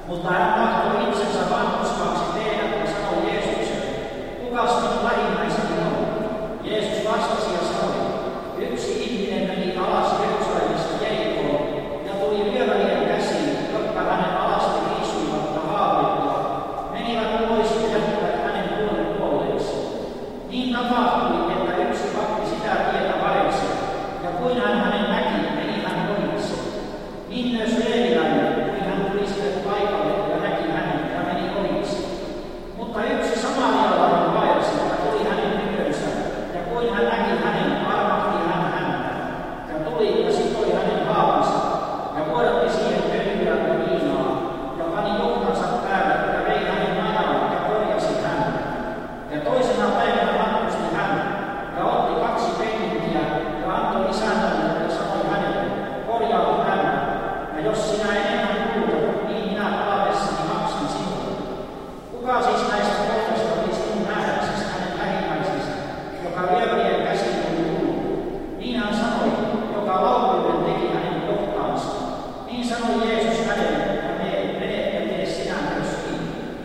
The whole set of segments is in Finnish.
Mutta hän tahtoi itsensä vanhurskaaksi tehdä ja sanoi Jeesukselle, kukas minun lähimmäiseni on? Jeesus vastasi ja sanoi, yksi ihminen meni alas Jerusalemista Jerikoon ja tuli ryöväjien käsiin, jotka hänen alasti riisuivat ja haavoittivat, menivät pois ja jättivät hänen puolelleen. Niin tapahtui, että yksi vakki sitä tietä vaelsi, ja kuin hän hänen näki, meni hän ohitse. Niin myös leeviläinen, kuin hän tuli sille paikalle ja näki hänen ja meni ohitse. Mutta yksi samarialainen vaelsi ja tuli hänen tykönsä, ja kuin hän näki hänen, armahti hän häntä, ja tuli ja sitoi hänen haavansa, ja vuodatti siihen öljyä ja viinaa, ja pani johtansa päälle ja vei hänen majaan ja korjasi häntä. Ja toisena päivänä matkusti hän, ja otti 2 pennikkiä ja antoi isännälle ja sanoi hänelle, korjaa häntä, ja jos sinä enemmän kuulet, niin minä palatessani maksan sinulle. Kuka siis näistä kolmesta oli sinun nähdäksesi hänen lähimmäisensä, joka ryöväjien käsiin oli tullut? Niin hän sanoi, joka laupeuden teki hänen johtaansa. Niin sanoi Jeesus hänelle, ja mene ja tee sinä myös niin.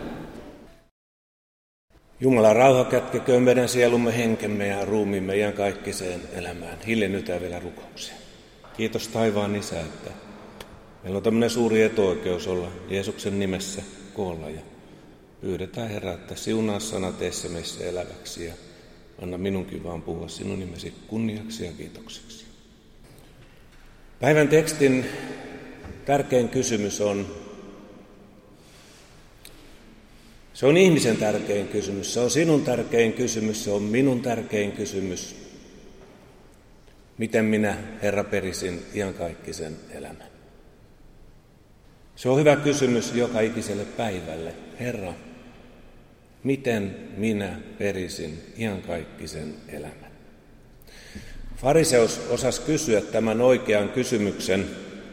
Jumalan rauha kätkeköön meidän sielumme, henkemme ja ruumiimme iankaikkiseen elämään. Hiljennytään vielä rukoukseen. Kiitos taivaan Isä, että meillä on tämmöinen suuri etuoikeus olla Jeesuksen nimessä koolla. Ja pyydetään Herra, että siunaa sana teissä meissä eläväksi ja anna minunkin vaan puhua sinun nimesi kunniaksi ja kiitokseksi. Päivän tekstin tärkein kysymys on, se on ihmisen tärkein kysymys, se on sinun tärkein kysymys, se on minun tärkein kysymys. Miten minä, Herra, perisin iankaikkisen elämän? Se on hyvä kysymys joka ikiselle päivälle. Herra, miten minä perisin iankaikkisen elämän? Fariseus osasi kysyä tämän oikean kysymyksen.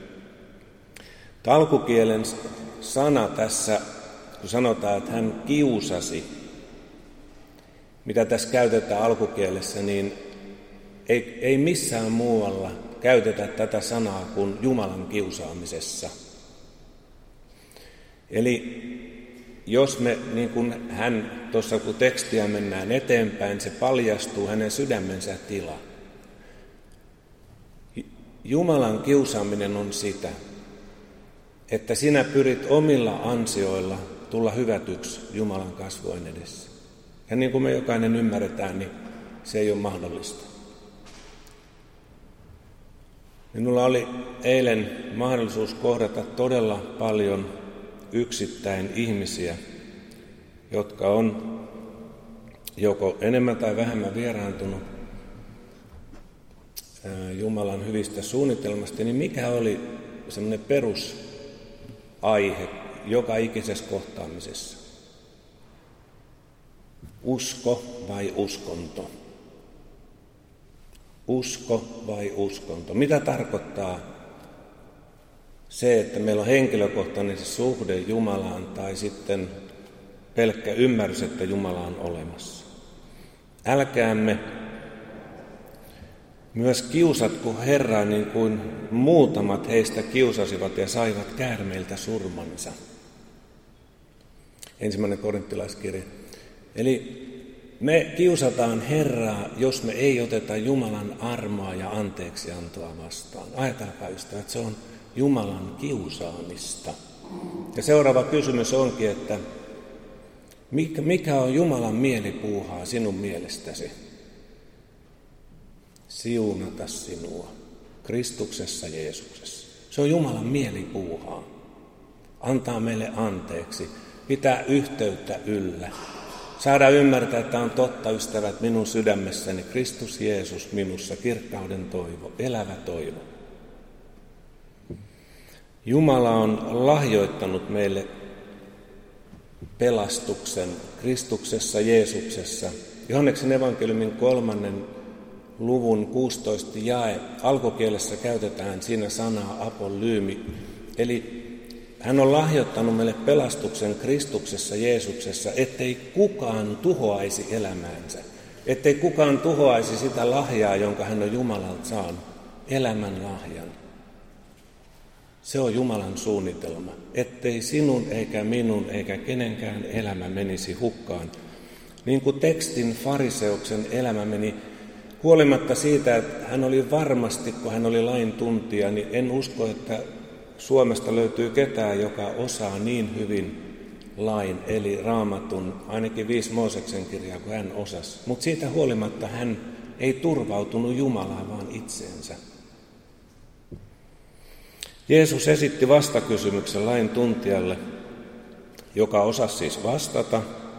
Alkukielen sana tässä, kun sanotaan, että hän kiusasi, mitä tässä käytetään alkukielessä, niin ei missään muualla käytetä tätä sanaa kuin Jumalan kiusaamisessa. Eli jos me, niin kuin hän tuossa kun tekstiä mennään eteenpäin, se paljastuu hänen sydämensä tila. Jumalan kiusaaminen on sitä, että sinä pyrit omilla ansioilla tulla hyvätyksi Jumalan kasvojen edessä. Ja niin kuin me jokainen ymmärretään, niin se ei ole mahdollista. Minulla oli eilen mahdollisuus kohdata todella paljon yksittäin ihmisiä, jotka on joko enemmän tai vähemmän vieraantunut Jumalan hyvistä suunnitelmasta, niin mikä oli semmoinen perusaihe joka ikisessä kohtaamisessa? Usko vai uskonto? Usko vai uskonto? Mitä tarkoittaa se, että meillä on henkilökohtainen suhde Jumalaan tai sitten pelkkä ymmärrys, että Jumala on olemassa? Älkäämme myös kiusatko Herraa niin kuin muutamat heistä kiusasivat ja saivat käärmeiltä surmansa. 1. Korinttilaiskirja. Eli me kiusataan Herraa, jos me ei oteta Jumalan armoa ja anteeksiantoa vastaan. Ajatelkaa ystävät, se on Jumalan kiusaamista. Ja seuraava kysymys onkin, että mikä on Jumalan mielipuuhaa sinun mielestäsi? Siunata sinua Kristuksessa Jeesuksessa. Se on Jumalan mielipuuhaa. Antaa meille anteeksi, pitää yhteyttä yllä. Saada ymmärtää, että on totta, ystävät, minun sydämessäni Kristus Jeesus minussa, kirkkauden toivo, elävä toivo. Jumala on lahjoittanut meille pelastuksen Kristuksessa Jeesuksessa. Johanneksen evankeliumin 3. luvun 16 jae. Alkukielessä käytetään siinä sanaa apolyymi. Eli hän on lahjoittanut meille pelastuksen Kristuksessa Jeesuksessa, ettei kukaan tuhoaisi elämäänsä. Ettei kukaan tuhoaisi sitä lahjaa, jonka hän on Jumalalta saanut, elämän lahjan. Se on Jumalan suunnitelma, ettei sinun eikä minun eikä kenenkään elämä menisi hukkaan. Niin kuin tekstin fariseuksen elämä meni, huolimatta siitä, että hän oli varmasti, kun hän oli lain tuntija, niin en usko, että Suomesta löytyy ketään, joka osaa niin hyvin lain, eli Raamatun, ainakin 5 Mooseksen kirjaa, kun hän osasi. Mutta siitä huolimatta hän ei turvautunut Jumalaan, vaan itseensä. Jeesus esitti vastakysymyksen lain tuntijalle, joka osasi siis vastata,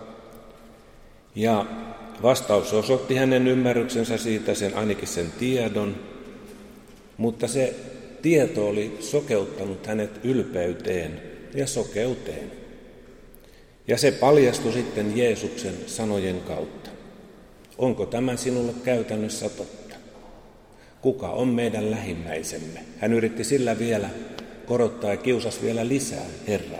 ja vastaus osoitti hänen ymmärryksensä siitä, ainakin sen tiedon, mutta se tieto oli sokeuttanut hänet ylpeyteen ja sokeuteen. Ja se paljastui sitten Jeesuksen sanojen kautta. Onko tämä sinulle käytännössä totta? Kuka on meidän lähimmäisemme? Hän yritti sillä vielä korottaa ja kiusasi vielä lisää Herraa.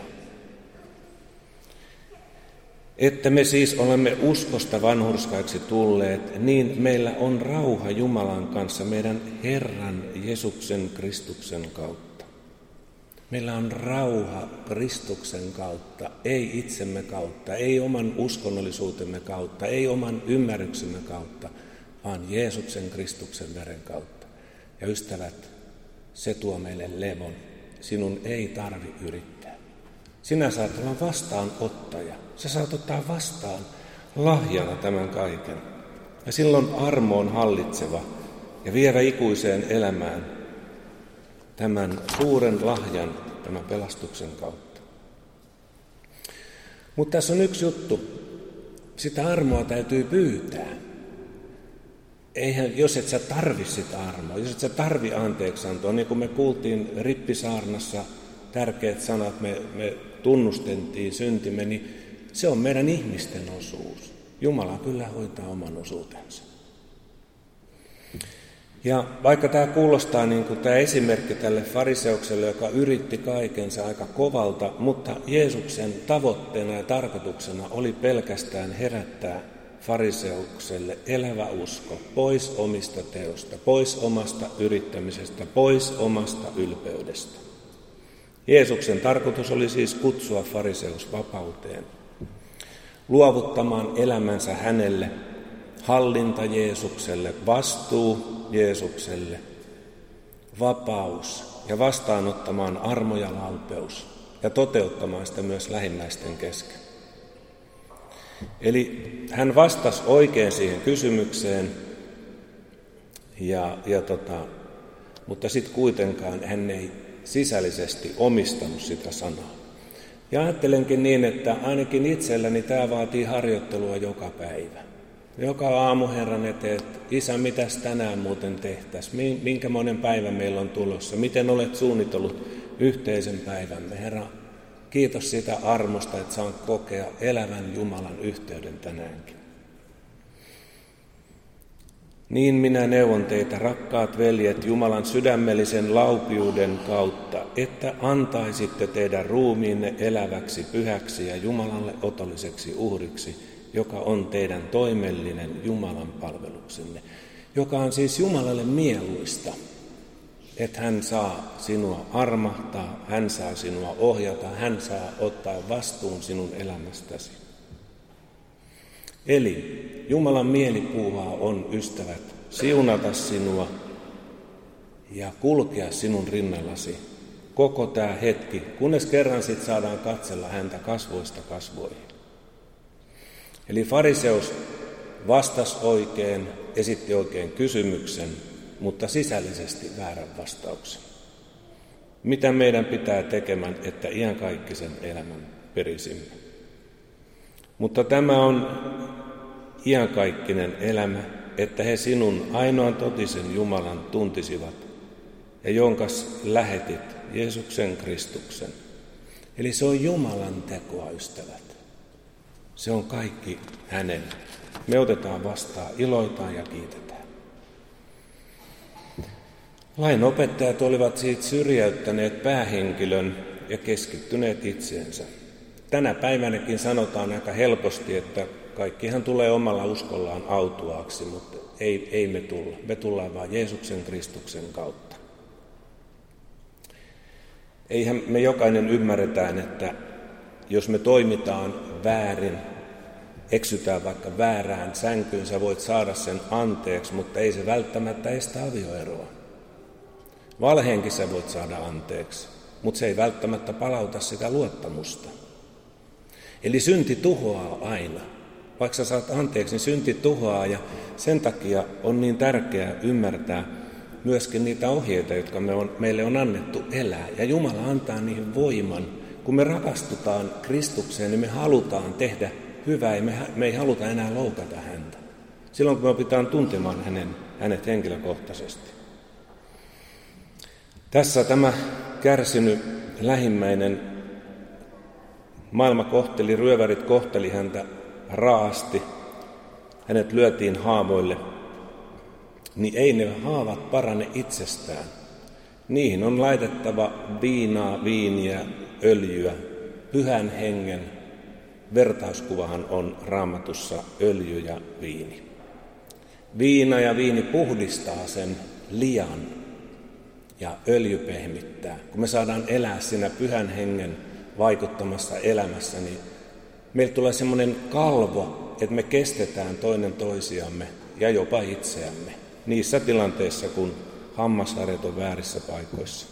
Että me siis olemme uskosta vanhurskaiksi tulleet, niin meillä on rauha Jumalan kanssa meidän Herran Jeesuksen Kristuksen kautta. Meillä on rauha Kristuksen kautta, ei itsemme kautta, ei oman uskonnollisuutemme kautta, ei oman ymmärryksemme kautta, vaan Jeesuksen Kristuksen veren kautta. Ja ystävät, se tuo meille levon. Sinun ei tarvi yrittää. Sinä saat olla vastaanottaja. Sä saat ottaa vastaan lahjana tämän kaiken. Ja silloin armo on hallitseva ja vievä ikuiseen elämään tämän suuren lahjan, tämän pelastuksen kautta. Mutta tässä on yksi juttu. Sitä armoa täytyy pyytää. Eihän, jos et sä tarvi sitä armoa, jos et sä tarvi anteeksiantoa, niin kuin me kuultiin Rippisaarnassa tärkeät sanat, me tunnustettiin syntimme, niin se on meidän ihmisten osuus. Jumala kyllä hoitaa oman osuutensa. Ja vaikka tämä kuulostaa niin kuin tämä esimerkki tälle fariseukselle, joka yritti kaikensa aika kovalta, mutta Jeesuksen tavoitteena ja tarkoituksena oli pelkästään herättää fariseukselle elävä usko, pois omista teosta, pois omasta yrittämisestä, pois omasta ylpeydestä. Jeesuksen tarkoitus oli siis kutsua fariseus vapauteen, luovuttamaan elämänsä hänelle, hallinta Jeesukselle, vastuu Jeesukselle, vapaus ja vastaanottamaan armo ja laupeus ja toteuttamaan sitä myös lähimmäisten kesken. Eli hän vastasi oikein siihen kysymykseen, mutta sitten kuitenkaan hän ei sisällisesti omistanut sitä sanaa. Ja ajattelenkin niin, että ainakin itselläni tämä vaatii harjoittelua joka päivä. Joka aamu Herran eteen, että Isä, mitäs tänään muuten tehtäisiin? Minkämoinen päivä meillä on tulossa? Miten olet suunnitellut yhteisen päivämme? Herra, kiitos siitä armosta, että saan kokea elävän Jumalan yhteyden tänäänkin. Niin minä neuvon teitä, rakkaat veljet, Jumalan sydämellisen laupiuden kautta, että antaisitte teidän ruumiinne eläväksi, pyhäksi ja Jumalalle otolliseksi uhriksi, joka on teidän toimellinen Jumalan palveluksenne, joka on siis Jumalalle mieluista, että hän saa sinua armahtaa, hän saa sinua ohjata, hän saa ottaa vastuun sinun elämästäsi. Eli Jumalan mielipuuhaa on, ystävät, siunata sinua ja kulkea sinun rinnallasi koko tämä hetki, kunnes kerran sitten saadaan katsella häntä kasvoista kasvoihin. Eli fariseus vastasi oikein, esitti oikein kysymyksen, mutta sisällisesti väärän vastauksen. Mitä meidän pitää tekemään, että iankaikkisen elämän perisimme? Mutta tämä on iankaikkinen elämä, että he sinun ainoan totisen Jumalan tuntisivat ja jonkas lähetit Jeesuksen Kristuksen. Eli se on Jumalan tekoa, ystävät. Se on kaikki hänen. Me otetaan vastaan, iloitaan ja kiitetään. Lain opettajat olivat siitä syrjäyttäneet päähenkilön ja keskittyneet itseensä. Tänä päivänäkin sanotaan aika helposti, että kaikkihan tulee omalla uskollaan autuaaksi, mutta ei me tulla. Me tullaan vain Jeesuksen Kristuksen kautta. Eihän me jokainen ymmärretään, että jos me toimitaan väärin, eksytään vaikka väärään sänkyyn, sä voit saada sen anteeksi, mutta ei se välttämättä estä avioeroa. Valheenkin sä voit saada anteeksi, mutta se ei välttämättä palauta sitä luottamusta. Eli synti tuhoaa aina. Vaikka sä saat anteeksi, niin synti tuhoaa, ja sen takia on niin tärkeää ymmärtää myöskin niitä ohjeita, jotka meille on annettu elää. Ja Jumala antaa niihin voiman. Kun me rakastutaan Kristukseen, niin me halutaan tehdä hyvää, ja me ei haluta enää loukata häntä. Silloin kun me opitaan tuntemaan hänet henkilökohtaisesti. Tässä tämä kärsinyt lähimmäinen, ryövärit kohteli häntä raasti, hänet lyötiin haavoille, niin ei ne haavat parane itsestään. Niihin on laitettava viinaa, viiniä, öljyä, pyhän hengen. Vertauskuvahan on Raamatussa öljy ja viini. Viina ja viini puhdistaa sen lian ja öljy pehmittää. Kun me saadaan elää siinä pyhän hengen vaikuttamassa elämässä, niin meillä tulee semmoinen kalvo, että me kestetään toinen toisiamme ja jopa itseämme niissä tilanteissa, kun hammasharjat on väärissä paikoissa.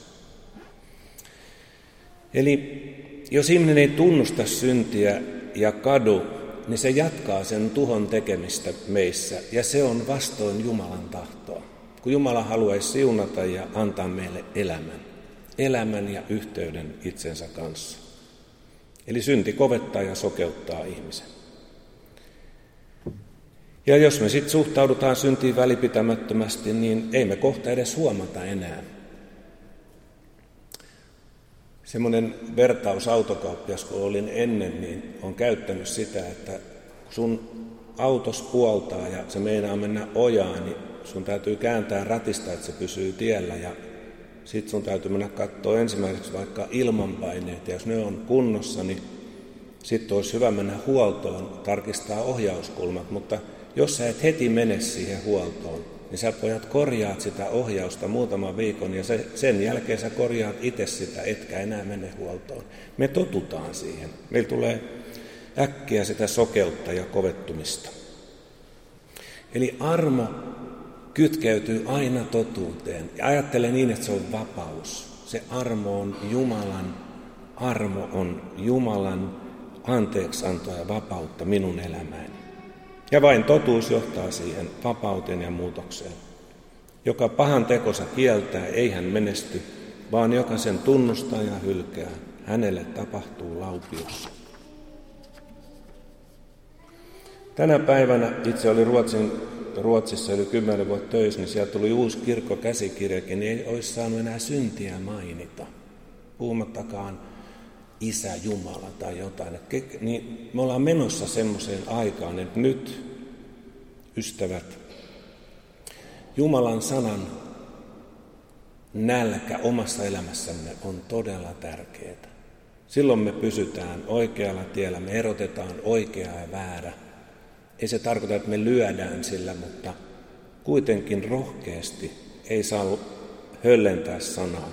Eli jos ihminen ei tunnusta syntiä ja kadu, niin se jatkaa sen tuhon tekemistä meissä, ja se on vastoin Jumalan tahtoa. Kun Jumala haluaisi siunata ja antaa meille elämän ja yhteyden itsensä kanssa. Eli synti kovettaa ja sokeuttaa ihmisen. Ja jos me sitten suhtaudutaan syntiin välipitämättömästi, niin ei me kohta edes huomata enää. Semmoinen vertaus autokauppias, kun olin ennen, niin on käyttänyt sitä, että sun autos puoltaa ja se meinaa mennä ojaan, niin sun täytyy kääntää ratista, että se pysyy tiellä, ja sit sun täytyy mennä katsoa ensimmäiseksi vaikka ilmanpaineet, ja jos ne on kunnossa, niin sitten olisi hyvä mennä huoltoon, tarkistaa ohjauskulmat, mutta jos sä et heti mene siihen huoltoon, niin sä pojat korjaat sitä ohjausta muutaman viikon, ja sen jälkeen sä korjaat itse sitä, etkä enää mene huoltoon. Me totutaan siihen. Meillä tulee äkkiä sitä sokeutta ja kovettumista. Eli armo kytkeytyy aina totuuteen. Ja ajattele niin, että se on vapaus. Se armo on Jumalan anteeksiantoa ja vapautta minun elämääni. Ja vain totuus johtaa siihen vapauteen ja muutokseen. Joka pahan tekonsa kieltää, ei hän menesty, vaan joka sen tunnustaa ja hylkää, hänelle tapahtuu laupius. Tänä päivänä itse oli Ruotsissa yli 10 vuotta töissä, niin sieltä tuli uusi kirkkokäsikirjakin, niin ei olisi saanut enää syntiä mainita. Puhumattakaan Isä Jumala tai jotain. Niin me ollaan menossa semmoiseen aikaan, että nyt, ystävät, Jumalan sanan nälkä omassa elämässämme on todella tärkeää. Silloin me pysytään oikealla tiellä, me erotetaan oikea ja väärä. Ei se tarkoita, että me lyödään sillä, mutta kuitenkin rohkeasti ei saa höllentää sanaa.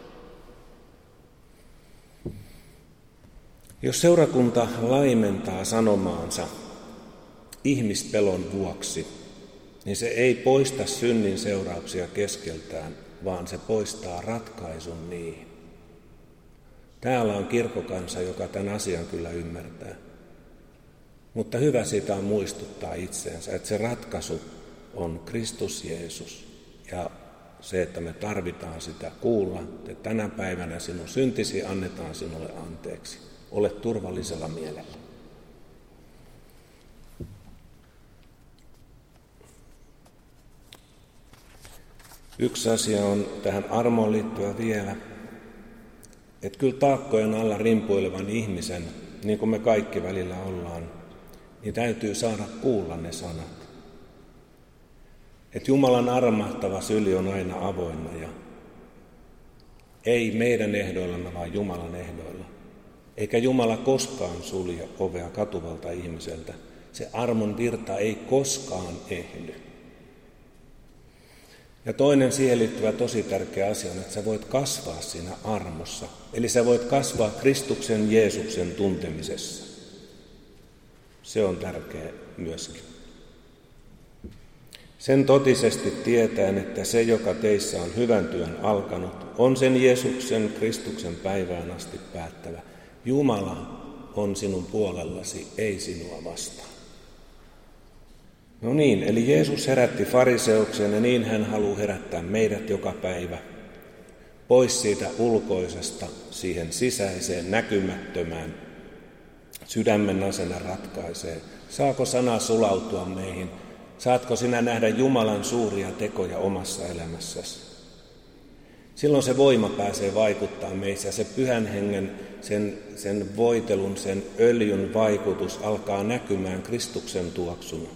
Jos seurakunta laimentaa sanomaansa ihmispelon vuoksi, niin se ei poista synnin seurauksia keskeltään, vaan se poistaa ratkaisun niihin. Täällä on kirkkokansa, joka tämän asian kyllä ymmärtää. Mutta hyvä sitä on muistuttaa itseensä, että se ratkaisu on Kristus Jeesus. Ja se, että me tarvitaan sitä kuulla, että tänä päivänä sinun syntisi annetaan sinulle anteeksi. Ole turvallisella mielellä. Yksi asia on tähän armoon liittyvä vielä, että kyllä taakkojen alla rimpuilevan ihmisen, niin kuin me kaikki välillä ollaan, niin täytyy saada kuulla ne sanat. Että Jumalan armahtava syli on aina avoinna ja ei meidän ehdoillamme, vaan Jumalan ehdoilla. Eikä Jumala koskaan sulje ovea katuvalta ihmiseltä. Se armon virta ei koskaan ehdy. Ja toinen siihen liittyvä tosi tärkeä asia on, että sä voit kasvaa siinä armossa. Eli sä voit kasvaa Kristuksen Jeesuksen tuntemisessa. Se on tärkeä myöskin. Sen totisesti tietäen, että se, joka teissä on hyvän työn alkanut, on sen Jeesuksen Kristuksen päivään asti päättävä. Jumala on sinun puolellasi, ei sinua vastaan. No niin, eli Jeesus herätti fariseuksen ja niin hän haluaa herättää meidät joka päivä. Pois siitä ulkoisesta, siihen sisäiseen, näkymättömään. Sydämen asenne ratkaisee. Saako sana sulautua meihin? Saatko sinä nähdä Jumalan suuria tekoja omassa elämässäsi? Silloin se voima pääsee vaikuttaa meissä. Se Pyhän Hengen, sen voitelun, sen öljyn vaikutus alkaa näkymään Kristuksen tuoksuna.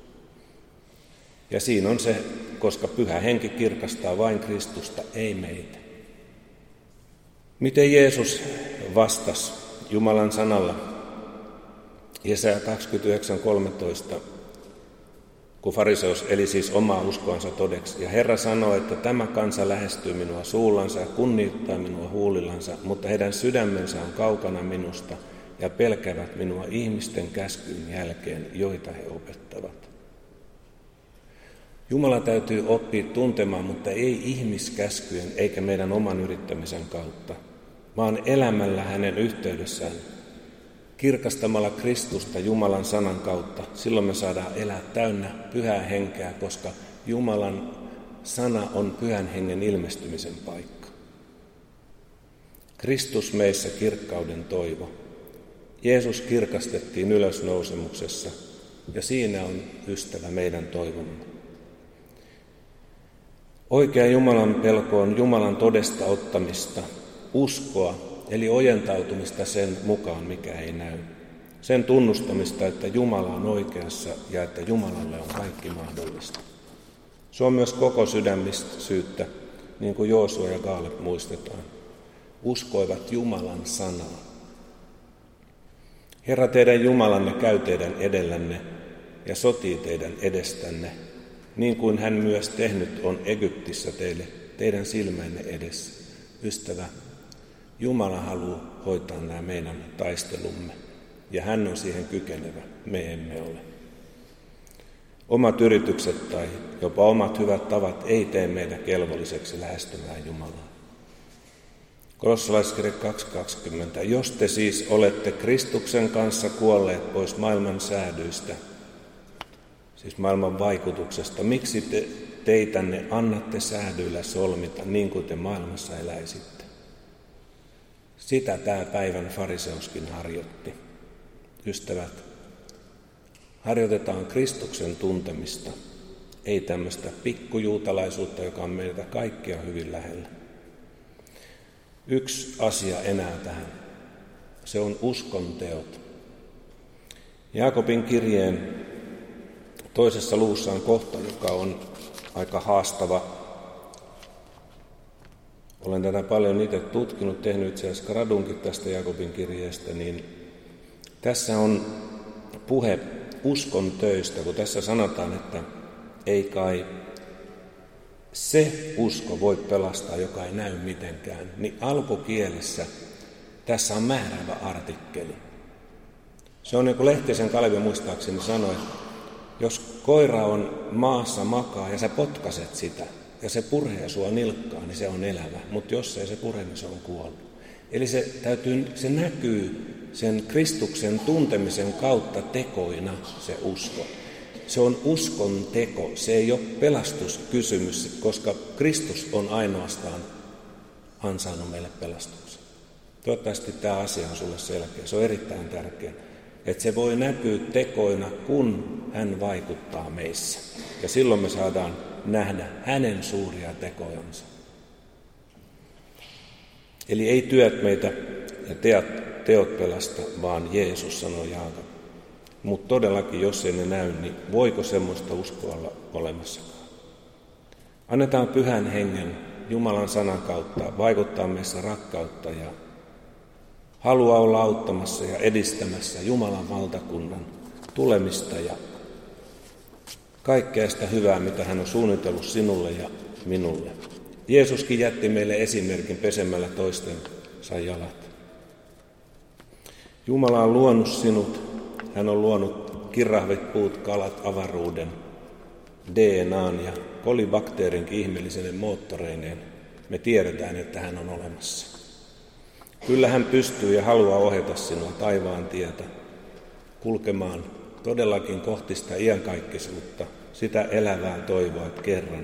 Ja siinä on se, koska Pyhä Henki kirkastaa vain Kristusta, ei meitä. Miten Jeesus vastasi Jumalan sanalla? Jesaja 29:13, kun fariseus eli siis omaa uskoansa todeksi. Ja Herra sanoi, että tämä kansa lähestyy minua suullansa ja kunnioittaa minua huulillansa, mutta heidän sydämensä on kaukana minusta ja pelkävät minua ihmisten käskyn jälkeen, joita he opettavat. Jumala täytyy oppia tuntemaan, mutta ei ihmiskäskyjen eikä meidän oman yrittämisen kautta, vaan elämällä hänen yhteydessään, kirkastamalla Kristusta Jumalan sanan kautta. Silloin me saadaan elää täynnä Pyhää Henkeä, koska Jumalan sana on Pyhän Hengen ilmestymisen paikka. Kristus meissä kirkkauden toivo. Jeesus kirkastettiin ylösnousemuksessa ja siinä on ystävä meidän toivomme. Oikea Jumalan pelko on Jumalan todesta ottamista, uskoa, eli ojentautumista sen mukaan, mikä ei näy. Sen tunnustamista, että Jumala on oikeassa ja että Jumalalle on kaikki mahdollista. Se on myös koko sydämisyyttä, niin kuin Joosua ja Kaaleb muistetaan. Uskoivat Jumalan sanaa. Herra, teidän Jumalanne käy teidän edellänne ja sotii teidän edestänne, niin kuin hän myös tehnyt on Egyptissä teille, teidän silmäinne edessä. Ystävä, Jumala haluaa hoitaa nämä meidän taistelumme, ja hän on siihen kykenevä, me emme ole. Omat yritykset tai jopa omat hyvät tavat ei tee meitä kelvolliseksi lähestymään Jumalaa. Kolossalaiskirje 2.20. Jos te siis olette Kristuksen kanssa kuolleet pois maailman säädyistä, siis maailman vaikutuksesta, miksi teitänne annatte säädyillä solmita niin kuin te maailmassa eläisitte? Sitä tämä päivän fariseuskin harjoitti. Ystävät, harjoitetaan Kristuksen tuntemista, ei tämmöistä pikkujuutalaisuutta, joka on meiltä kaikkia hyvin lähellä. Yksi asia enää tähän, se on uskon teot. Jaakobin kirjeen 2. luvussa on kohta, joka on aika haastava. Olen tätä paljon itse tutkinut, tehnyt itse asiassa gradunkin tästä Jaakobin kirjeestä, niin tässä on puhe uskon töistä, kun tässä sanotaan, että ei kai se usko voi pelastaa, joka ei näy mitenkään, niin alkukielessä tässä on määräävä artikkeli. Se on niin kuin Lehtisen Kalevi muistaakseni sanoi, että jos koira on maassa makaa ja sä potkaset sitä ja se puree sua nilkkaan, niin se on elävä, mutta jos ei se pure, niin se on kuollut. Eli se näkyy sen Kristuksen tuntemisen kautta tekoina se usko. Se on uskon teko, se ei ole pelastuskysymys, koska Kristus on ainoastaan ansainnut meille pelastuksen. Toivottavasti tämä asia on sulle selkeä, se on erittäin tärkeä. Että se voi näkyä tekoina, kun hän vaikuttaa meissä. Ja silloin me saadaan nähdä hänen suuria tekojansa. Eli ei työt meitä ja teot pelasta, vaan Jeesus sanoi Jaakob. Mutta todellakin, jos ei ne näy, niin voiko semmoista uskoa olla olemassakaan? Annetaan Pyhän Hengen Jumalan sanan kautta vaikuttaa meissä rakkautta ja halua olla auttamassa ja edistämässä Jumalan valtakunnan tulemista ja kaikkea sitä hyvää, mitä hän on suunnitellut sinulle ja minulle. Jeesuskin jätti meille esimerkin pesemällä toistensa jalat. Jumala on luonut sinut. Hän on luonut kirahvit, puut, kalat, avaruuden, DNAn ja kolibakteerinkin ihmeellisine moottoreineen. Me tiedetään, että hän on olemassa. Kyllä hän pystyy ja haluaa ohjata sinua taivaan tietä kulkemaan todellakin kohti sitä iankaikkisuutta, sitä elävää toivoa kerran.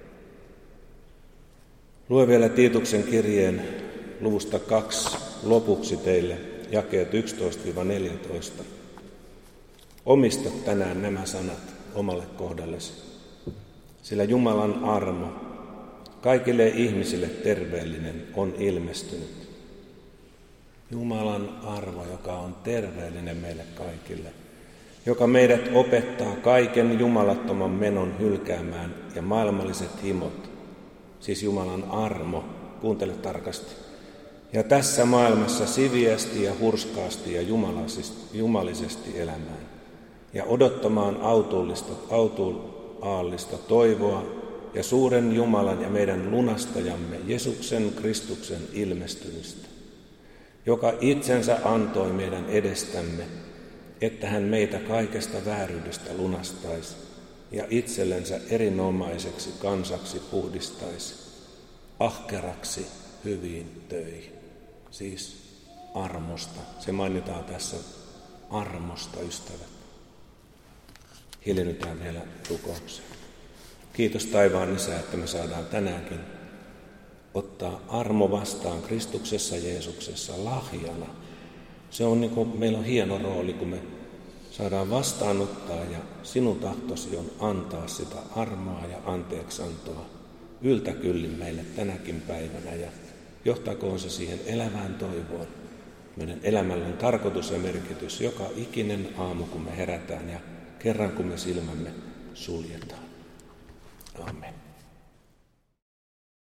Lue vielä Tiituksen kirjeen luvusta 2 lopuksi teille jakeet 11-14. Omista tänään nämä sanat omalle kohdallesi, sillä Jumalan armo kaikille ihmisille terveellinen on ilmestynyt. Jumalan armo, joka on terveellinen meille kaikille, joka meidät opettaa kaiken jumalattoman menon hylkäämään ja maailmalliset himot, siis Jumalan armo, kuuntele tarkasti, ja tässä maailmassa siviästi ja hurskaasti ja jumalisesti elämään ja odottamaan autuaallista toivoa ja suuren Jumalan ja meidän lunastajamme Jeesuksen Kristuksen ilmestymistä, joka itsensä antoi meidän edestämme, että hän meitä kaikesta vääryydestä lunastaisi ja itsellensä erinomaiseksi kansaksi puhdistaisi, ahkeraksi hyviin töihin. Siis armosta. Se mainitaan tässä armosta, ystävät. Hiljennytään vielä rukoukseen. Kiitos taivaan Isä, että me saadaan tänäänkin ottaa armo vastaan Kristuksessa Jeesuksessa lahjana. Se on niin kuin, meillä on hieno rooli, kun me saadaan vastaanottaa ja sinun tahtosi on antaa sitä armoa ja anteeksiantoa yltäkyllin meille tänäkin päivänä ja johtakoon se siihen elävään toivoon. Meidän elämällä on tarkoitus ja merkitys joka ikinen aamu, kun me herätään ja kerran kun me silmämme suljetaan. Amen.